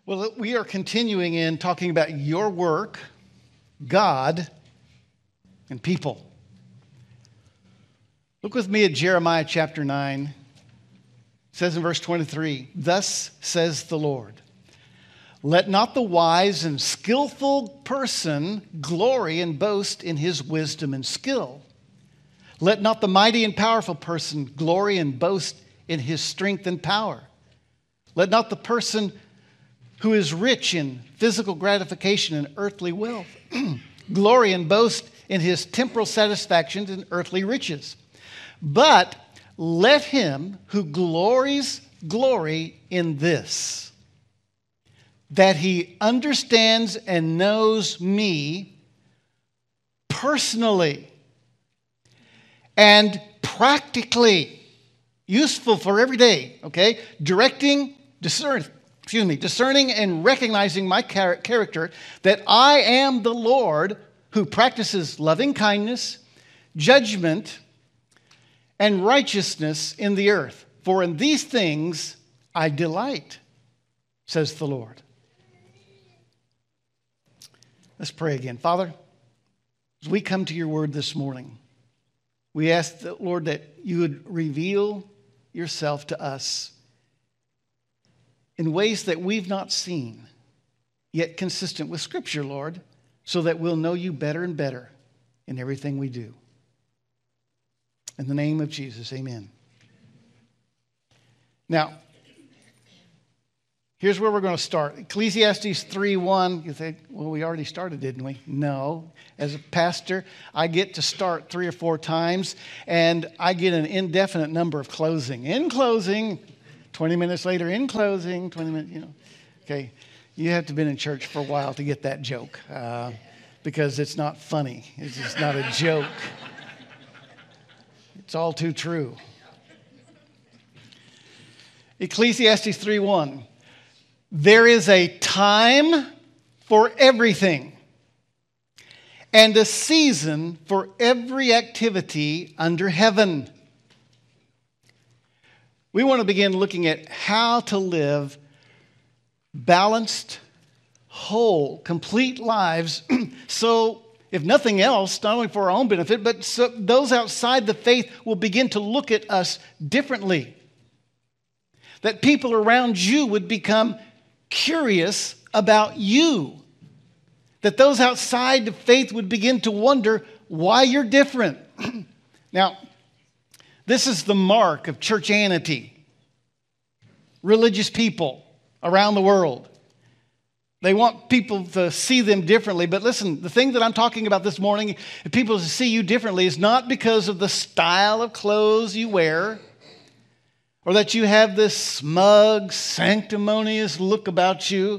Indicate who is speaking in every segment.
Speaker 1: Well, we are continuing in talking about your work, God, and people. Look with me at Jeremiah chapter 9. It says in verse 23, "Thus says the Lord, let not the wise and skillful person glory and boast in his wisdom and skill. Let not the mighty and powerful person glory and boast in his strength and power. Let not the person who is rich in physical gratification and earthly wealth glory and boast in his temporal satisfactions and earthly riches. But let him who glories glory in this, that he understands and knows me personally and practically, useful for every day, okay? Discerning and recognizing my character, that I am the Lord who practices loving kindness, judgment, and righteousness in the earth. For in these things I delight, says the Lord." Let's pray again. Father, as we come to your word this morning, we ask, Lord, that you would reveal yourself to us in ways that we've not seen, yet consistent with Scripture, Lord, so that we'll know you better and better in everything we do. In the name of Jesus, amen. Now, here's where we're going to start. Ecclesiastes 3:1. You think, well, we already started, didn't we? No. As a pastor, I get to start 3 or 4 times, and I get an indefinite number of closing. In closing, 20 minutes later, in closing, 20 minutes, Okay, you have to have been in church for a while to get that joke, because it's not funny. It's just not a joke. It's all too true. Ecclesiastes 3:1. "There is a time for everything, and a season for every activity under heaven." We want to begin looking at how to live balanced, whole, complete lives so, if nothing else, not only for our own benefit, but so those outside the faith will begin to look at us differently. That people around you would become curious about you. That those outside the faith would begin to wonder why you're different. Now, this is the mark of churchianity. Religious people around the world. They want people to see them differently. But listen, the thing that I'm talking about this morning, if people to see you differently, is not because of the style of clothes you wear, or that you have this smug, sanctimonious look about you,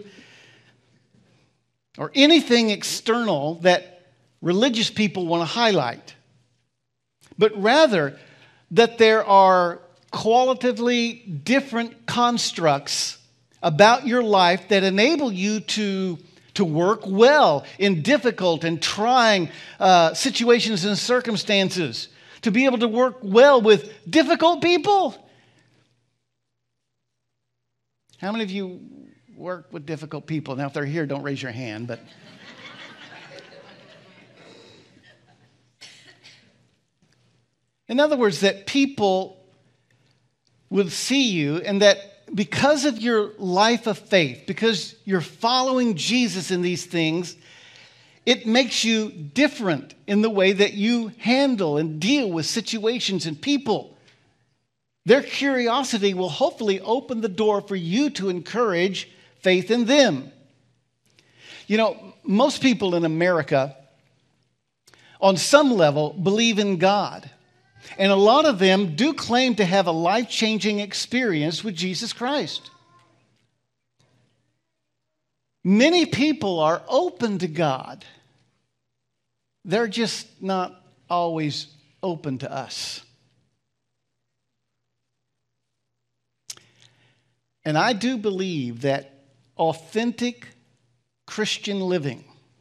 Speaker 1: or anything external that religious people want to highlight. But rather, that there are qualitatively different constructs about your life that enable you to work well in difficult and trying situations and circumstances, to be able to work well with difficult people. How many of you work with difficult people? Now, if they're here, don't raise your hand, but... In other words, that people would see you, and that because of your life of faith, because you're following Jesus in these things, it makes you different in the way that you handle and deal with situations and people. Their curiosity will hopefully open the door for you to encourage faith in them. You know, most people in America, on some level, believe in God. And a lot of them do claim to have a life-changing experience with Jesus Christ. Many people are open to God. They're just not always open to us. And I do believe that authentic Christian living,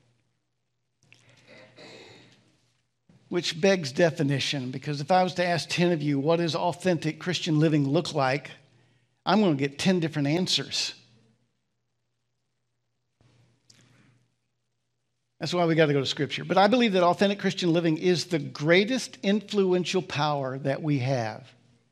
Speaker 1: which begs definition, because if I was to ask 10 of you, what does authentic Christian living look like? I'm going to get 10 different answers. That's why we got to go to Scripture. But I believe that authentic Christian living is the greatest influential power that we have.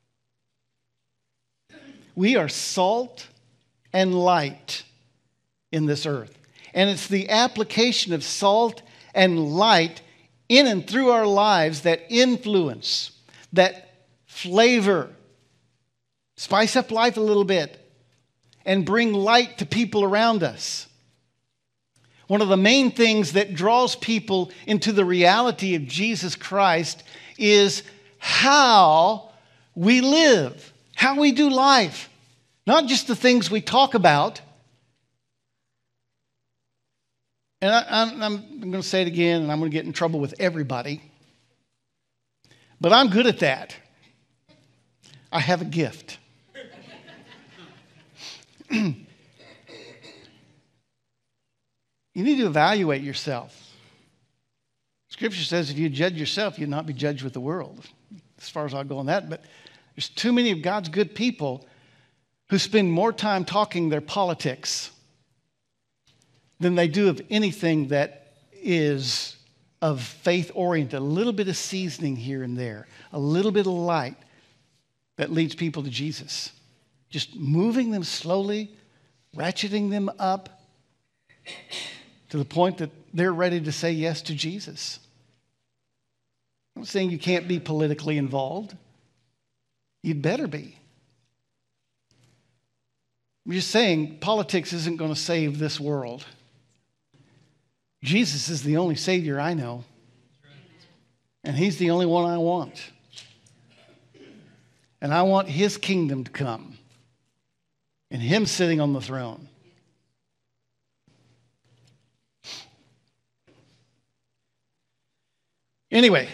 Speaker 1: We are salt and light in this earth. And it's the application of salt and light in and through our lives that influence, that flavor, spice up life a little bit, and bring light to people around us. One of the main things that draws people into the reality of Jesus Christ is how we live, how we do life. Not just the things we talk about. And I'm going to say it again, and I'm going to get in trouble with everybody. But I'm good at that. I have a gift. You need to evaluate yourself. Scripture says if you judge yourself, you'll not be judged with the world. As far as I'll go on that. But there's too many of God's good people who spend more time talking their politics than they do of anything that is of faith-oriented. A little bit of seasoning here and there. A little bit of light that leads people to Jesus. Just moving them slowly, ratcheting them up to the point that they're ready to say yes to Jesus. I'm not saying you can't be politically involved. You'd better be. I'm just saying politics isn't going to save this world. Jesus is the only Savior I know. And He's the only one I want. And I want His kingdom to come. And Him sitting on the throne. Anyway,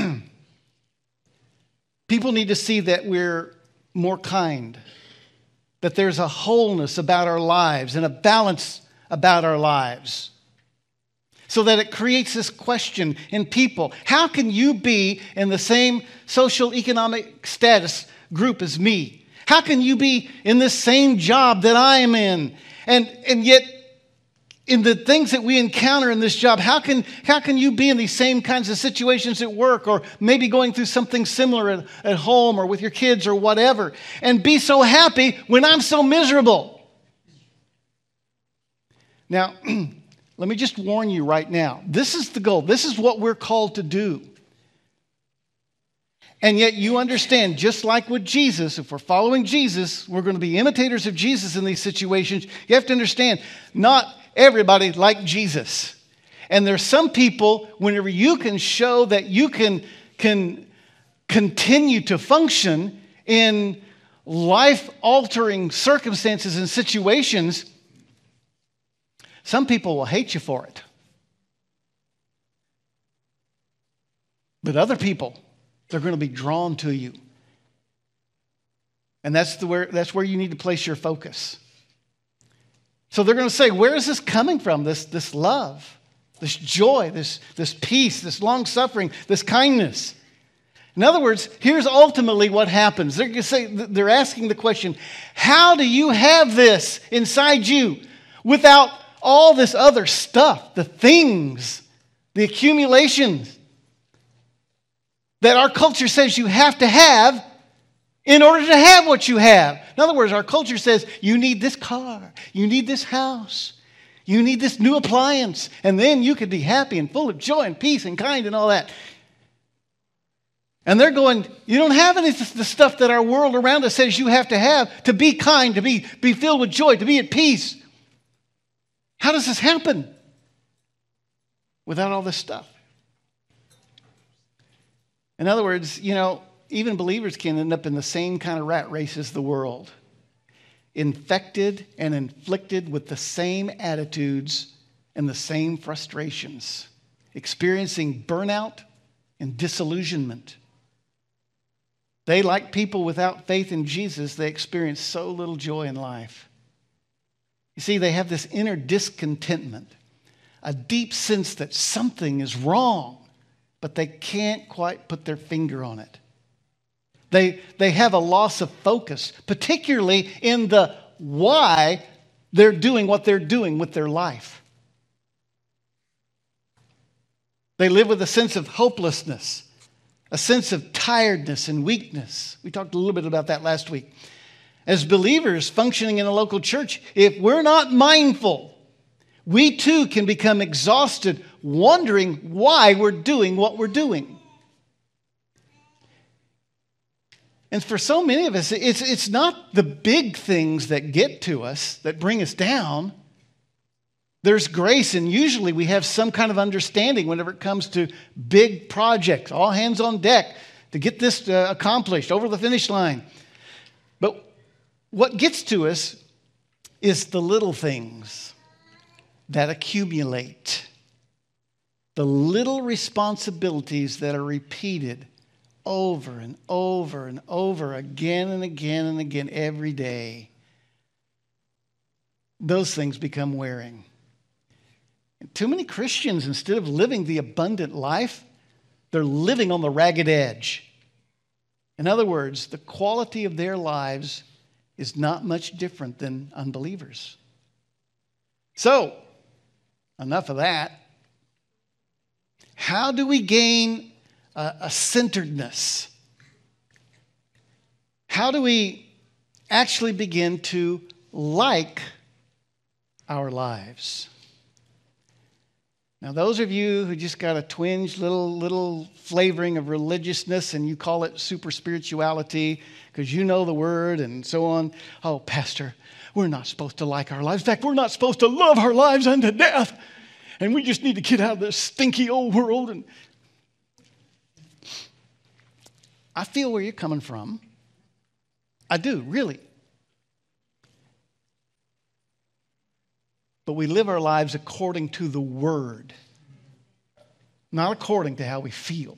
Speaker 1: people need to see that we're more kind, that there's a wholeness about our lives and a balance about our lives, so that it creates this question in people. How can you be in the same social economic status group as me? How can you be in the same job that I am in? And yet, in the things that we encounter in this job, how can you be in these same kinds of situations at work, or maybe going through something similar at home or with your kids or whatever, and be so happy when I'm so miserable? Now, let me just warn you right now. This is the goal. This is what we're called to do. And yet you understand, just like with Jesus, if we're following Jesus, we're going to be imitators of Jesus in these situations. You have to understand, not everybody like Jesus. And there's some people, whenever you can show that you can continue to function in life-altering circumstances and situations, some people will hate you for it. But other people, they're going to be drawn to you. And that's where you need to place your focus. So they're going to say, where is this coming from? This love, this joy, this peace, this long-suffering, this kindness. In other words, here's ultimately what happens. They're going to say, they're asking the question, how do you have this inside you without all this other stuff, the things, the accumulations that our culture says you have to have in order to have what you have? In other words, our culture says you need this car, you need this house, you need this new appliance, and then you could be happy and full of joy and peace and kind and all that. And they're going, you don't have any of the stuff that our world around us says you have to be kind, to be filled with joy, to be at peace. How does this happen without all this stuff? In other words, even believers can end up in the same kind of rat race as the world, infected and inflicted with the same attitudes and the same frustrations, experiencing burnout and disillusionment. They, like people without faith in Jesus, they experience so little joy in life. You see, they have this inner discontentment, a deep sense that something is wrong, but they can't quite put their finger on it. They have a loss of focus, particularly in the why they're doing what they're doing with their life. They live with a sense of hopelessness, a sense of tiredness and weakness. We talked a little bit about that last week. As believers functioning in a local church, if we're not mindful, we too can become exhausted, wondering why we're doing what we're doing. And for so many of us, it's not the big things that get to us, that bring us down. There's grace, and usually we have some kind of understanding whenever it comes to big projects, all hands on deck to get this accomplished, over the finish line. But what gets to us is the little things that accumulate, the little responsibilities that are repeated over and over and over again and again and again every day. Those things become wearing. And too many Christians, instead of living the abundant life, they're living on the ragged edge. In other words, the quality of their lives is not much different than unbelievers. So, enough of that. How do we gain a centeredness? How do we actually begin to like our lives? Now, those of you who just got a twinge, little flavoring of religiousness, and you call it super spirituality because you know the word and so on. Oh, Pastor, we're not supposed to like our lives. In fact, we're not supposed to love our lives unto death. And we just need to get out of this stinky old world. And I feel where you're coming from. I do, really. But we live our lives according to the Word, not according to how we feel.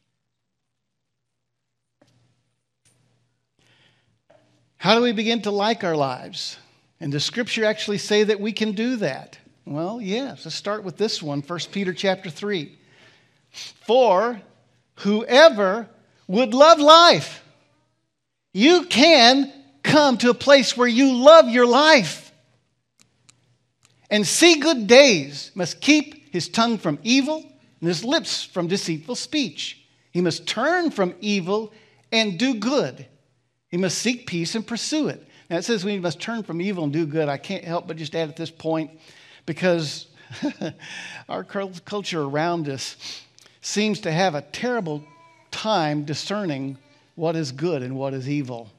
Speaker 1: How do we begin to like our lives? And does Scripture actually say that we can do that? Well, yes. Let's start with this one, 1 Peter chapter 3. For whoever would love life, you can come to a place where you love your life and see good days, must keep his tongue from evil and his lips from deceitful speech. He must turn from evil and do good. He must seek peace and pursue it. Now it says we must turn from evil and do good. I can't help but just add at this point, because our culture around us seems to have a terrible time discerning what is good and what is evil.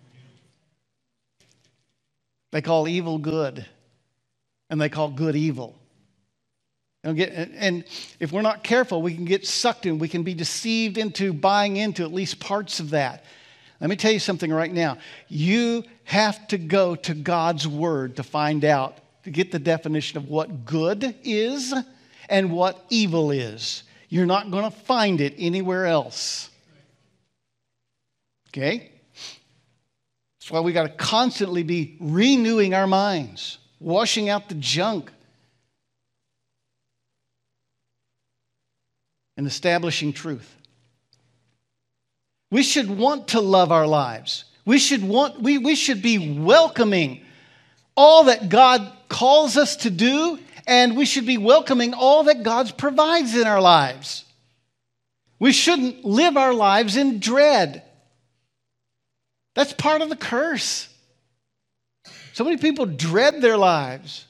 Speaker 1: They call evil good, and they call good evil. And if we're not careful, we can get sucked in. We can be deceived into buying into at least parts of that. Let me tell you something right now. You have to go to God's Word to find out, to get the definition of what good is and what evil is. You're not going to find it anywhere else. Okay? That's why we got to constantly be renewing our minds, washing out the junk, and establishing truth. We should want to love our lives. We should be welcoming all that God calls us to do, and we should be welcoming all that God provides in our lives. We shouldn't live our lives in dread. That's part of the curse. So many people dread their lives.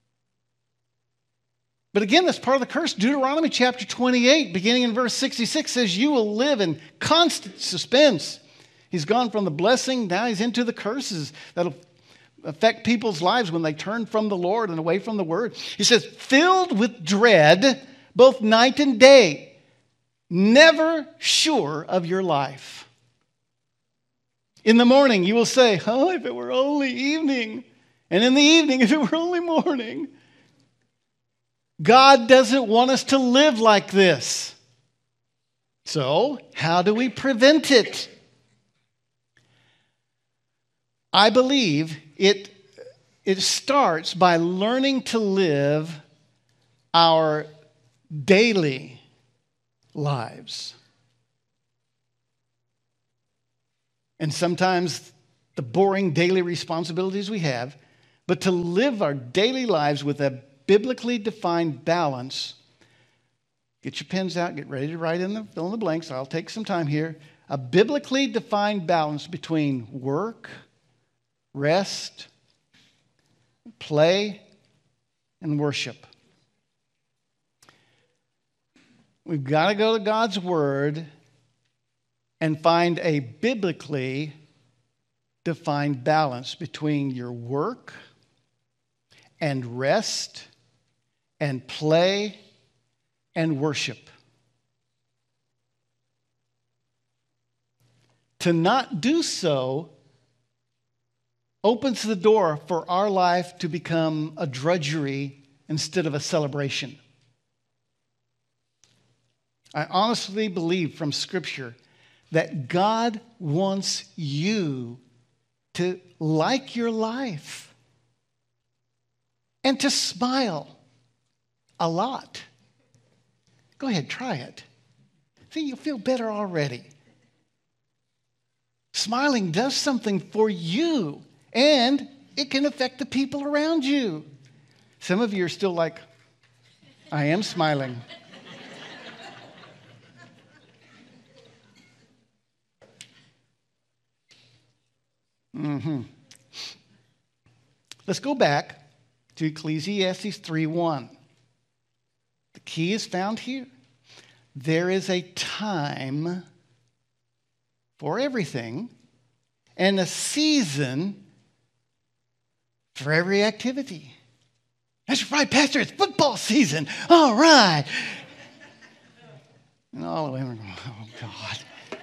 Speaker 1: But again, that's part of the curse. Deuteronomy chapter 28, beginning in verse 66, says you will live in constant suspense. He's gone from the blessing, now he's into the curses that'll affect people's lives when they turn from the Lord and away from the Word. He says, filled with dread, both night and day, never sure of your life. In the morning, you will say, oh, if it were only evening. And in the evening, if it were only morning. God doesn't want us to live like this. So, how do we prevent it? I believe it starts by learning to live our daily lives. And sometimes the boring daily responsibilities we have, but to live our daily lives with a biblically defined balance Get your pens out, get ready to write in the fill in the blanks. I'll take some time here. A biblically defined balance between work, rest, play, and worship. We've got to go to God's Word and find a biblically defined balance between your work and rest and play and worship. To not do so opens the door for our life to become a drudgery instead of a celebration. I honestly believe from Scripture that God wants you to like your life and to smile a lot. Go ahead, try it. See, you'll feel better already. Smiling does something for you, and it can affect the people around you. Some of you are still like, I am smiling. Let's go back to Ecclesiastes 3:1. The key is found here. There is a time for everything and a season for every activity. That's right, Pastor, it's football season. All right. And all of them, oh, God.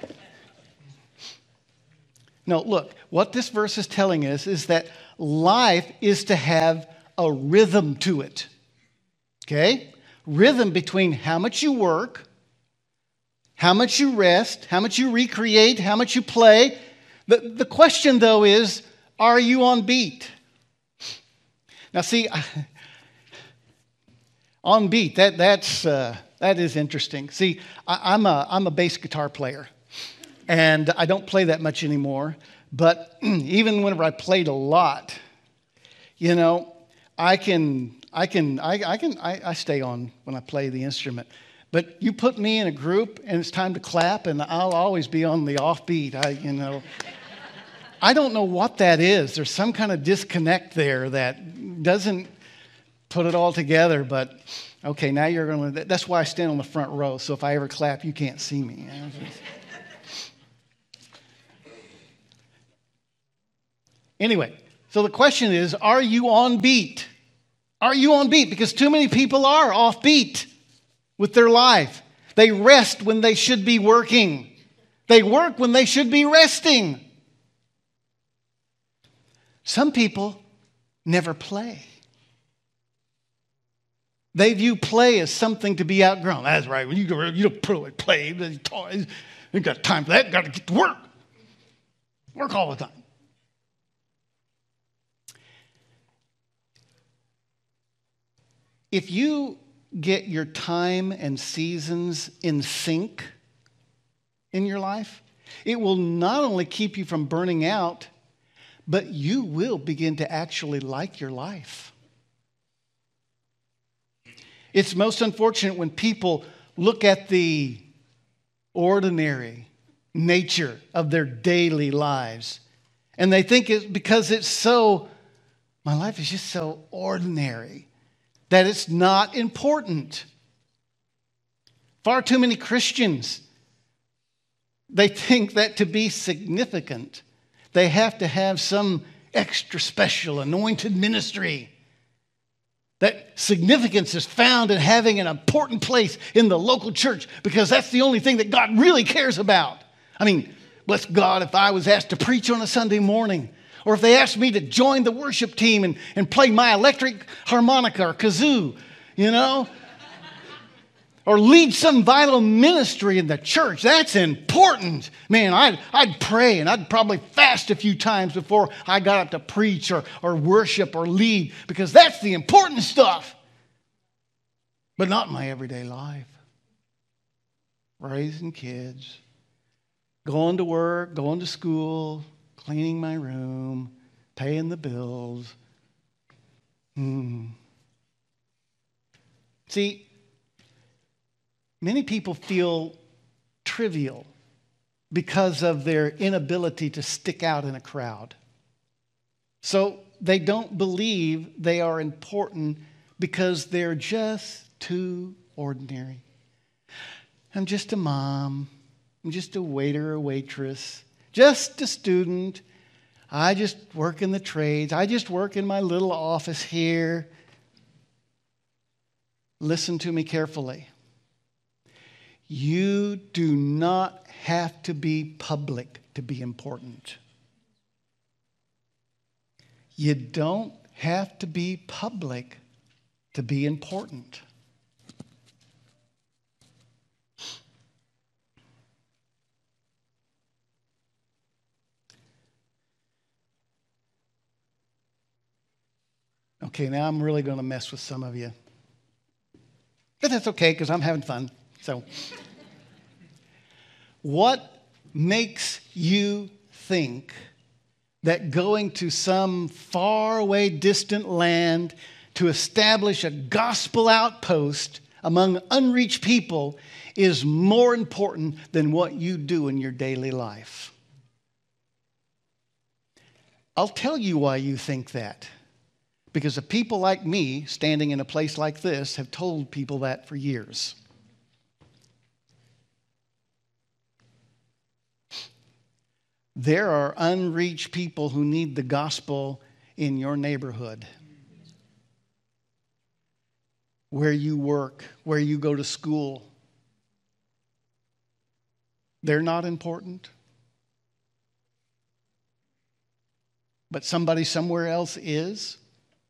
Speaker 1: No, look, what this verse is telling us is that life is to have a rhythm to it. Okay? Rhythm between how much you work, how much you rest, how much you recreate, how much you play. The question, though, is, are you on beat? Now, see, on beat, that is interesting. See, I'm a bass guitar player. And I don't play that much anymore. But even whenever I played a lot, you know, I stay on when I play the instrument. But you put me in a group and it's time to clap, and I'll always be on the offbeat. I don't know what that is. There's some kind of disconnect there that doesn't put it all together. But okay, now you're going to. That's why I stand on the front row. So if I ever clap, you can't see me. Anyway, so the question is, are you on beat? Are you on beat? Because too many people are off beat with their life. They rest when they should be working. They work when they should be resting. Some people never play. They view play as something to be outgrown. That's right. When you don't really play, you ain't got time for that. You got to get to work. Work all the time. If you get your time and seasons in sync in your life, it will not only keep you from burning out, but you will begin to actually like your life. It's most unfortunate when people look at the ordinary nature of their daily lives and they think it's because my life is just so ordinary, that it's not important. Far too many Christians, they think that to be significant, they have to have some extra special anointed ministry. That significance is found in having an important place in the local church because that's the only thing that God really cares about. I mean, bless God if I was asked to preach on a Sunday morning, or if they asked me to join the worship team and play my electric harmonica or kazoo, or lead some vital ministry in the church. That's important. Man, I'd pray and I'd probably fast a few times before I got up to preach or worship or lead, because that's the important stuff. But not in my everyday life. Raising kids, going to work, going to school, cleaning my room, paying the bills. See, Many people feel trivial because of their inability to stick out in a crowd. So they don't believe they are important because they're just too ordinary. I'm just a mom. I'm just a waiter or waitress. Just a student. I just work in the trades. I just work in my little office here. Listen to me carefully. You do not have to be public to be important. You don't have to be public to be important. Okay, now I'm really going to mess with some of you. But that's okay because I'm having fun. So, what makes you think that going to some faraway, distant land to establish a gospel outpost among unreached people is more important than what you do in your daily life? I'll tell you why you think that. Because of people like me standing in a place like this have told people that for years. There are unreached people who need the gospel in your neighborhood, where you work, where you go to school. They're not important. But somebody somewhere else is.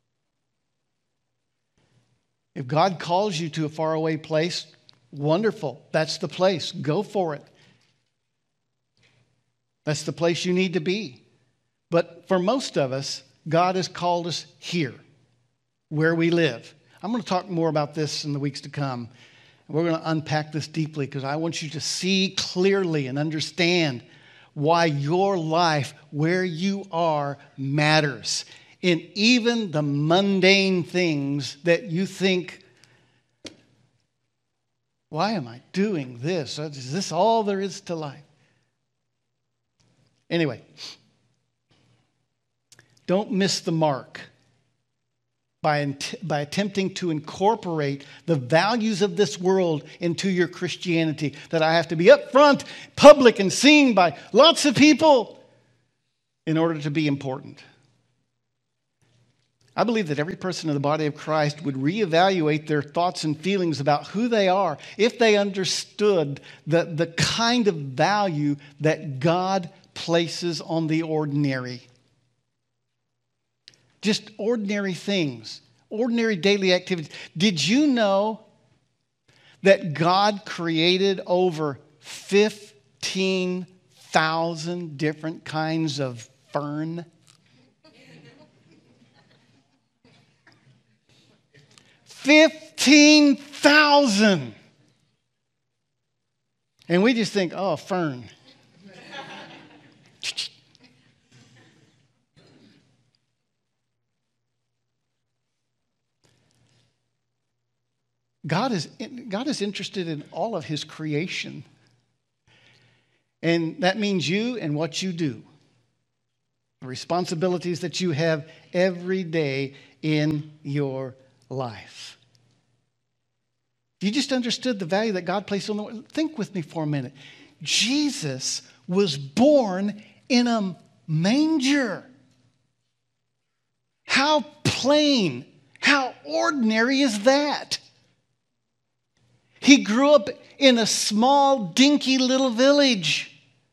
Speaker 1: If God calls you to a faraway place, wonderful. That's the place. Go for it. That's the place you need to be. But for most of us, God has called us here, where we live. I'm going to talk more about this in the weeks to come. We're going to unpack this deeply because I want you to see clearly and understand why your life, where you are, matters. In even the mundane things that you think, why am I doing this? Is this all there is to life? Anyway, don't miss the mark by attempting to incorporate the values of this world into your Christianity, that I have to be up front, public, and seen by lots of people in order to be important. I believe that every person in the body of Christ would reevaluate their thoughts and feelings about who they are if they understood the kind of value that God places on the ordinary. Just ordinary things, ordinary daily activities. Did you know that God created over 15,000 different kinds of fern? 15,000. And we just think, oh, fern. God is interested in all of his creation. And that means you and what you do. The responsibilities that you have every day in your life. If you just understood the value that God placed on the world, think with me for a minute. Jesus was born in a manger. How plain, how ordinary is that? He grew up in a small, dinky little village.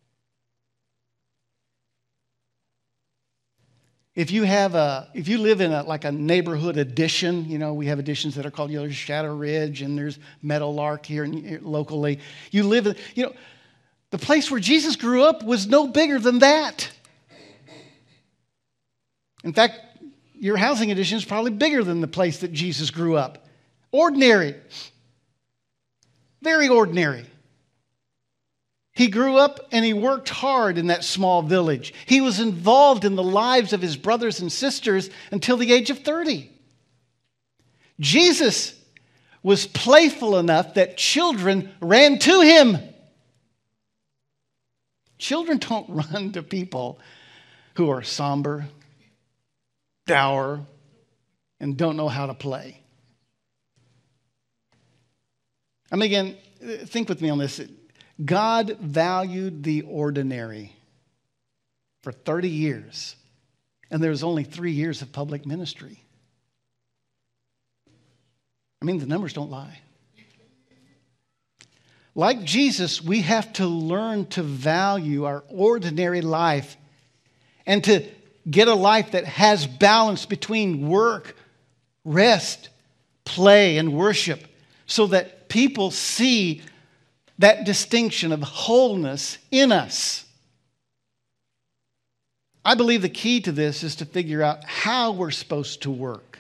Speaker 1: If you live in a neighborhood addition, we have additions that are called, there's Shadow Ridge and there's Meadowlark here locally. You live in, the place where Jesus grew up was no bigger than that. In fact, your housing addition is probably bigger than the place that Jesus grew up. Ordinary. Very ordinary. He grew up and he worked hard in that small village. He was involved in the lives of his brothers and sisters until the age of 30. Jesus was playful enough that children ran to him. Children don't run to people who are somber, dour, and don't know how to play. I mean, again, think with me on this. God valued the ordinary for 30 years, and there was only 3 years of public ministry. I mean, the numbers don't lie. Like Jesus, we have to learn to value our ordinary life and to get a life that has balance between work, rest, play, and worship so that people see that distinction of wholeness in us. I believe the key to this is to figure out how we're supposed to work.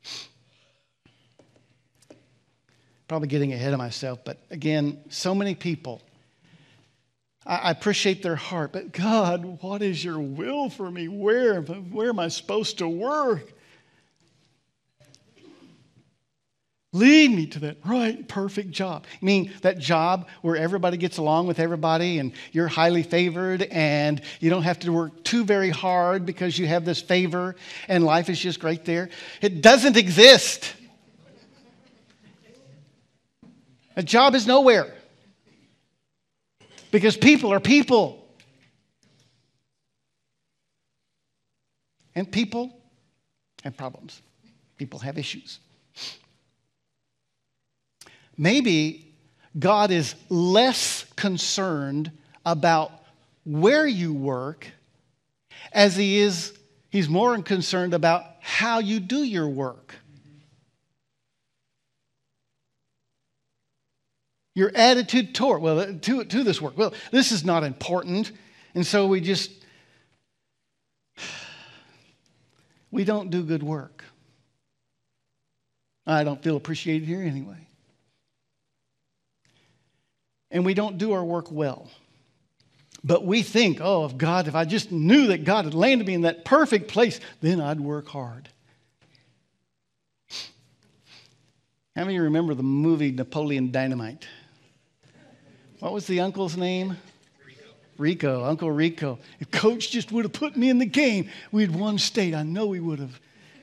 Speaker 1: Probably getting ahead of myself, but again, so many people, I appreciate their heart, but God, what is your will for me? Where am I supposed to work? Lead me to that right, perfect job. I mean, that job where everybody gets along with everybody and you're highly favored and you don't have to work too very hard because you have this favor and life is just great there. It doesn't exist. A job is nowhere because people are people. And people have problems. People have issues. Maybe God is less concerned about where you work as he's more concerned about how you do your work. Your attitude toward, to this work. Well, this is not important. And so we don't do good work. I don't feel appreciated here anyway. And we don't do our work well. But we think, if I just knew that God had landed me in that perfect place, then I'd work hard. How many of you remember the movie Napoleon Dynamite? What was the uncle's name? Rico, Uncle Rico. If Coach just would have put me in the game, we'd won state. I know he would have.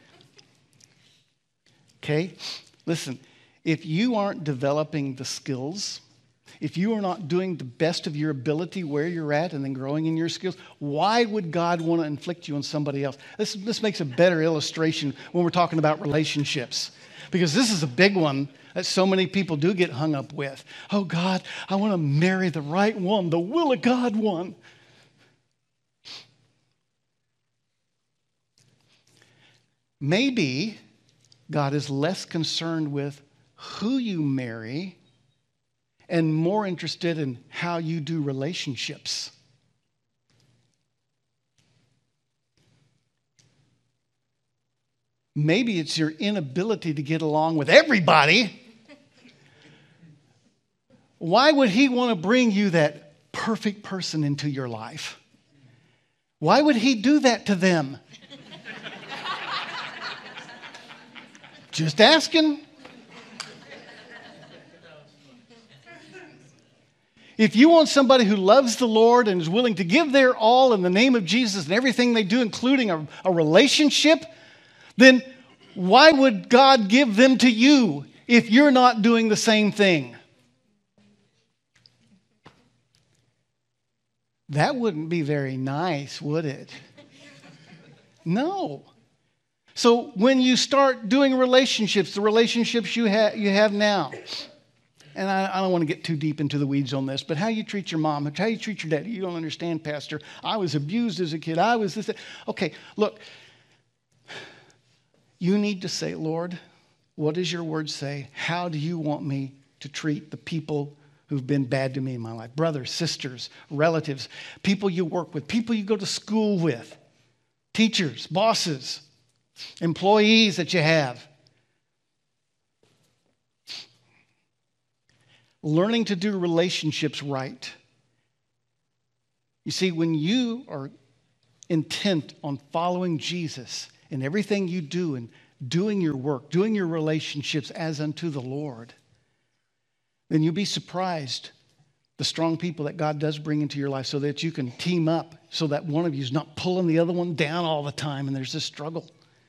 Speaker 1: Okay? Listen, if you aren't developing the skills, if you are not doing the best of your ability where you're at and then growing in your skills, why would God want to inflict you on somebody else? This makes a better illustration when we're talking about relationships. Because this is a big one that so many people do get hung up with. Oh, God, I want to marry the right one, the will of God one. Maybe God is less concerned with who you marry and more interested in how you do relationships. Maybe it's your inability to get along with everybody. Why would he want to bring you that perfect person into your life? Why would he do that to them? Just asking. If you want somebody who loves the Lord and is willing to give their all in the name of Jesus and everything they do, including a relationship, then why would God give them to you if you're not doing the same thing? That wouldn't be very nice, would it? No. So when you start doing relationships, the relationships you have now, and I don't want to get too deep into the weeds on this, but how you treat your mom, how you treat your dad, you don't understand, Pastor. I was abused as a kid. I was this. Okay, look. You need to say, Lord, what does your word say? How do you want me to treat the people who've been bad to me in my life? Brothers, sisters, relatives, people you work with, people you go to school with, teachers, bosses, employees that you have. Learning to do relationships right. You see, when you are intent on following Jesus in everything you do and doing your work, doing your relationships as unto the Lord, then you'll be surprised the strong people that God does bring into your life so that you can team up so that one of you is not pulling the other one down all the time and there's this struggle.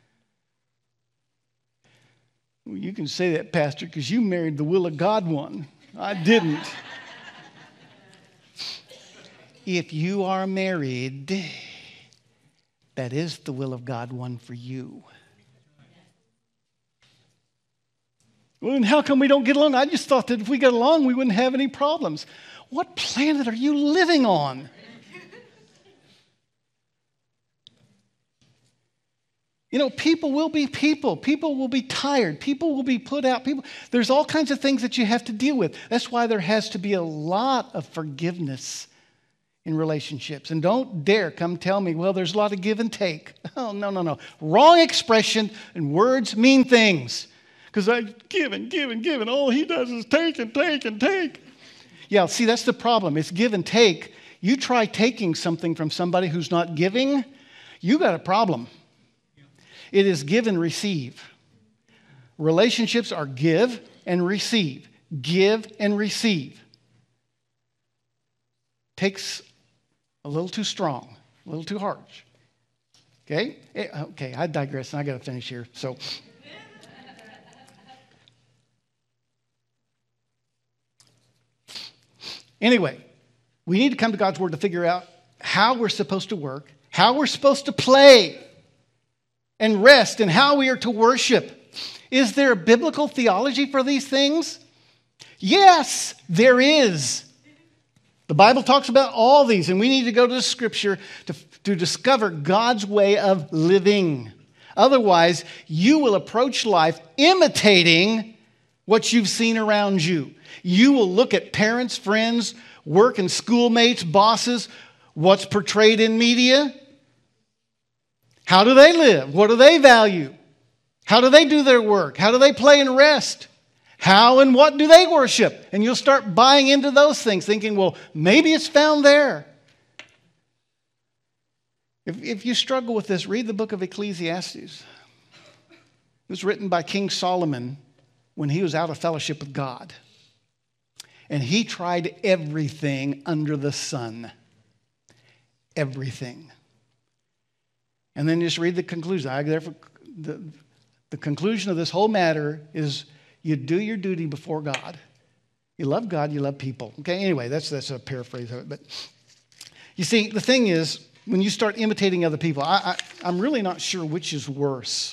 Speaker 1: Well, you can say that, Pastor, because you married the will of God one. I didn't. If you are married, that is the will of God one for you. Well, then how come we don't get along? I just thought that if we got along, we wouldn't have any problems. What planet are you living on? You know, people will be people. People will be tired. People will be put out. There's all kinds of things that you have to deal with. That's why there has to be a lot of forgiveness in relationships. And don't dare come tell me, well, there's a lot of give and take. Oh, no. Wrong expression, and words mean things. Because I give and give and give, and all he does is take and take and take. Yeah, see, that's the problem. It's give and take. You try taking something from somebody who's not giving, you got a problem. It is give and receive. Relationships are give and receive. Give and receive. Takes a little too strong, a little too harsh. Okay? Okay, I digress, and I got to finish here. So, anyway, we need to come to God's Word to figure out how we're supposed to work, how we're supposed to play and rest, and how we are to worship. Is there a biblical theology for these things? Yes, there is. The Bible talks about all these, and we need to go to the Scripture to discover God's way of living. Otherwise, you will approach life imitating what you've seen around you. You will look at parents, friends, work and schoolmates, bosses, what's portrayed in media. How do they live? What do they value? How do they do their work? How do they play and rest? How and what do they worship? And you'll start buying into those things, thinking, well, maybe it's found there. If you struggle with this, read the book of Ecclesiastes. It was written by King Solomon when he was out of fellowship with God. And he tried everything under the sun. Everything. And then just read the conclusion. The conclusion of this whole matter is you do your duty before God. You love God, you love people. Okay, anyway, that's a paraphrase of it. But you see, the thing is, when you start imitating other people, I'm really not sure which is worse.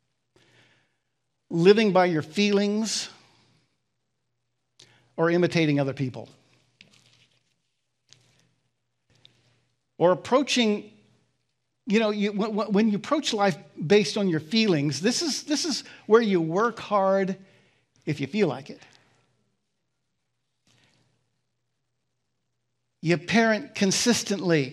Speaker 1: Living by your feelings or imitating other people. Or approaching, when you approach life based on your feelings, this is where you work hard if you feel like it. You parent consistently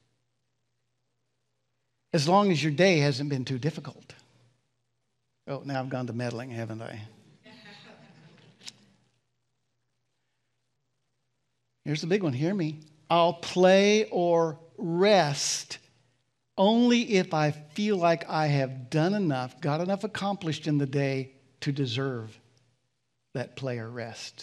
Speaker 1: as long as your day hasn't been too difficult. Oh, now I've gone to meddling, haven't I? Here's the big one. Hear me. I'll play or rest only if I feel like I have done enough, got enough accomplished in the day to deserve that play or rest.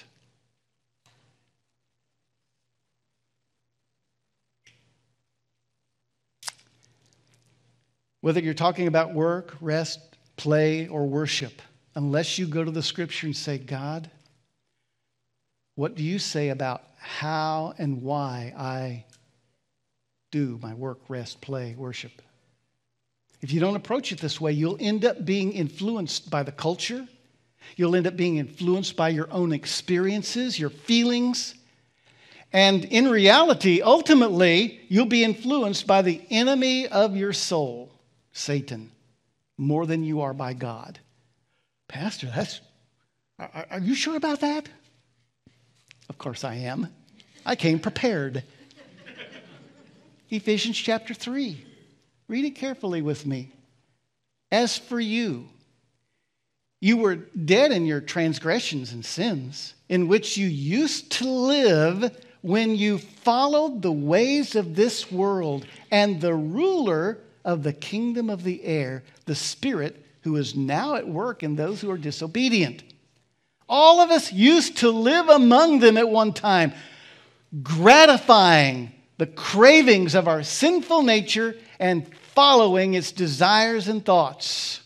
Speaker 1: Whether you're talking about work, rest, play, or worship, unless you go to the Scripture and say, God, what do you say about how and why I do my work, rest, play, worship? If you don't approach it this way, you'll end up being influenced by the culture. You'll end up being influenced by your own experiences, your feelings. And in reality, ultimately, you'll be influenced by the enemy of your soul, Satan, more than you are by God. Pastor, are you sure about that? Of course I am. I came prepared. Ephesians chapter 3. Read it carefully with me. As for you, you were dead in your transgressions and sins, in which you used to live when you followed the ways of this world and the ruler of the kingdom of the air, the spirit who is now at work in those who are disobedient. All of us used to live among them at one time, gratifying the cravings of our sinful nature and following its desires and thoughts.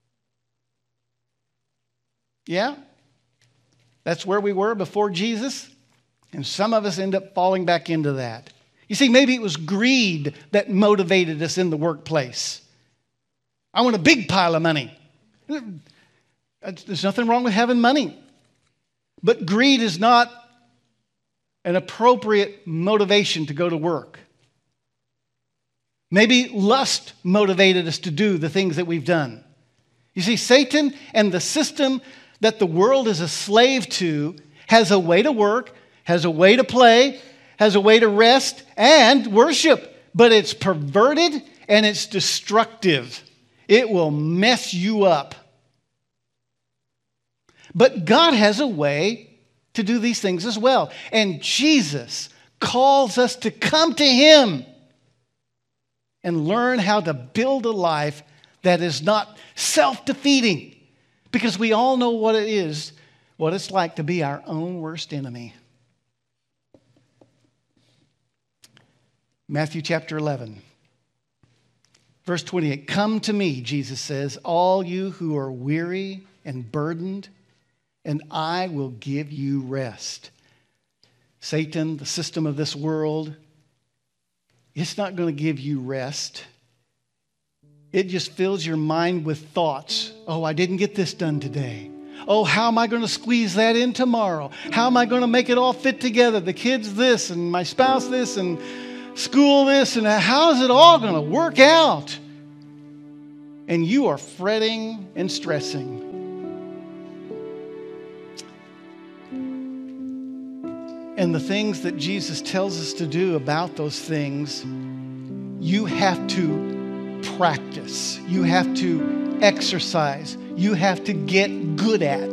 Speaker 1: Yeah, that's where we were before Jesus, and some of us end up falling back into that. You see, maybe it was greed that motivated us in the workplace. I want a big pile of money. There's nothing wrong with having money. But greed is not an appropriate motivation to go to work. Maybe lust motivated us to do the things that we've done. You see, Satan and the system that the world is a slave to has a way to work, has a way to play, has a way to rest and worship. But it's perverted and it's destructive. It will mess you up. But God has a way to do these things as well. And Jesus calls us to come to Him and learn how to build a life that is not self-defeating. Because we all know what it is, what it's like to be our own worst enemy. Matthew chapter 11, verse 28. Come to me, Jesus says, all you who are weary and burdened, and I will give you rest. Satan, the system of this world, it's not going to give you rest. It just fills your mind with thoughts. Oh, I didn't get this done today. Oh, how am I going to squeeze that in tomorrow? How am I going to make it all fit together? The kids this, and my spouse this, and school this, and how is it all going to work out? And you are fretting and stressing. And the things that Jesus tells us to do about those things, you have to practice. You have to exercise. You have to get good at.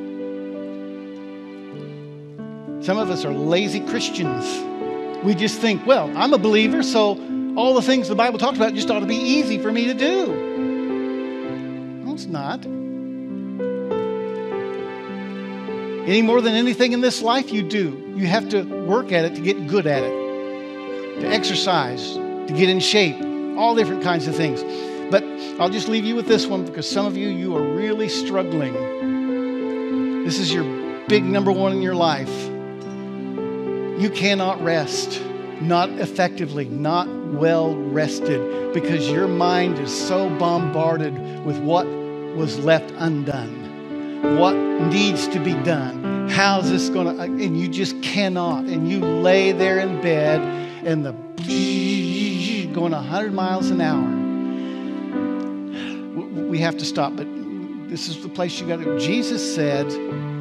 Speaker 1: Some of us are lazy Christians. We just think, well, I'm a believer, so all the things the Bible talks about just ought to be easy for me to do. No, it's not. Any more than anything in this life you do, you have to work at it to get good at it, to exercise, to get in shape, all different kinds of things. But I'll just leave you with this one because some of you, you are really struggling. This is your big number one in your life. You cannot rest, not effectively, not well rested, because your mind is so bombarded with what was left undone, what needs to be done, how's this going to, and you just cannot. And you lay there in bed and the going 100 miles an hour. We have to stop, but this is the place you got to. Jesus said,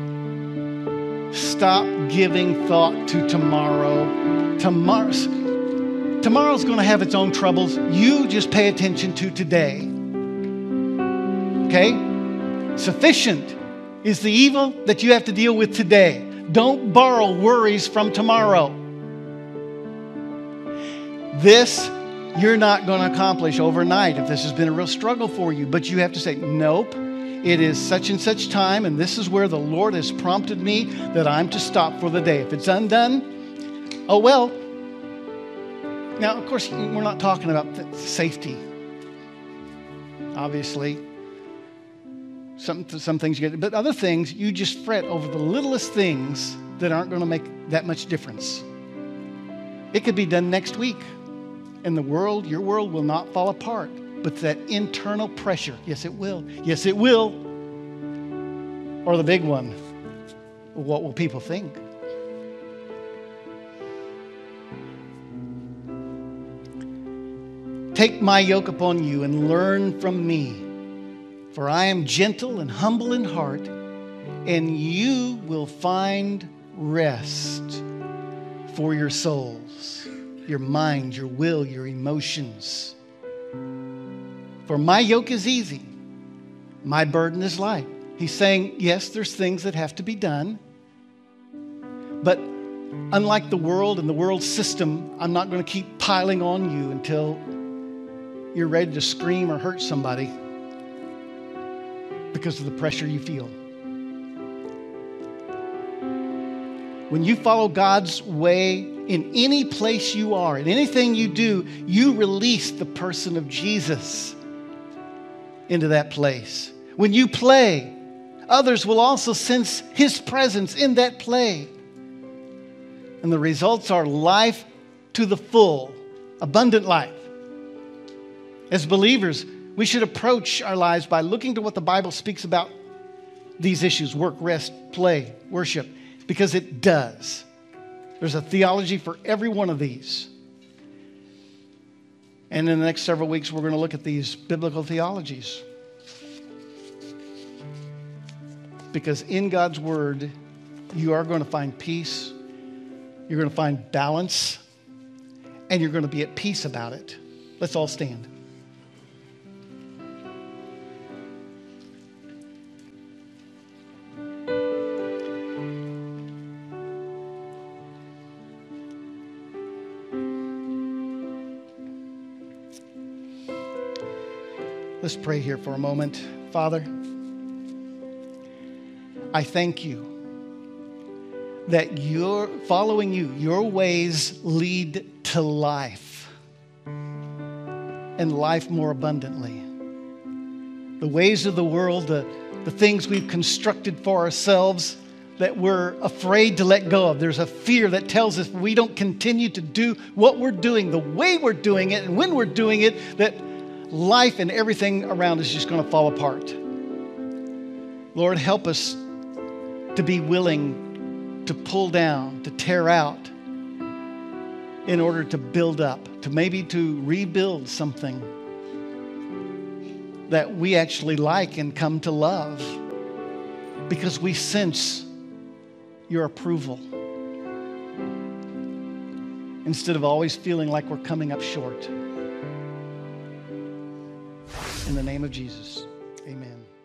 Speaker 1: stop giving thought to tomorrow. Tomorrow's going to have its own troubles. You just pay attention to today. Okay? Sufficient is the evil that you have to deal with today. Don't borrow worries from tomorrow. This you're not going to accomplish overnight if this has been a real struggle for you. But you have to say, nope, it is such and such time, and this is where the Lord has prompted me that I'm to stop for the day. If it's undone, oh well. Now, of course, we're not talking about safety. Obviously, some things you get, but other things, you just fret over the littlest things that aren't going to make that much difference. It could be done next week. And your world will not fall apart. But that internal pressure, yes, it will. Yes, it will. Or the big one, what will people think? Take my yoke upon you and learn from me. For I am gentle and humble in heart, and you will find rest for your souls. Your mind, your will, your emotions. For my yoke is easy. My burden is light. He's saying, yes, there's things that have to be done. But unlike the world and the world system, I'm not going to keep piling on you until you're ready to scream or hurt somebody. because of the pressure you feel. When you follow God's way in any place you are, in anything you do, you release the person of Jesus into that place. When you play, others will also sense His presence in that play. And the results are life to the full, abundant life. As believers, we should approach our lives by looking to what the Bible speaks about these issues: work, rest, play, worship, because it does. There's a theology for every one of these. And in the next several weeks, we're going to look at these biblical theologies. Because in God's Word, you are going to find peace, you're going to find balance, and you're going to be at peace about it. Let's all stand. Let's pray here for a moment. Father, I thank you that you're following you. Your ways lead to life, and life more abundantly. The ways of the world, the things we've constructed for ourselves that we're afraid to let go of. There's a fear that tells us if we don't continue to do what we're doing, the way we're doing it, and when we're doing it, that life and everything around us is just going to fall apart. Lord, help us to be willing to pull down, to tear out, in order to build up, to maybe to rebuild something that we actually like and come to love because we sense your approval, instead of always feeling like we're coming up short. In the name of Jesus, amen.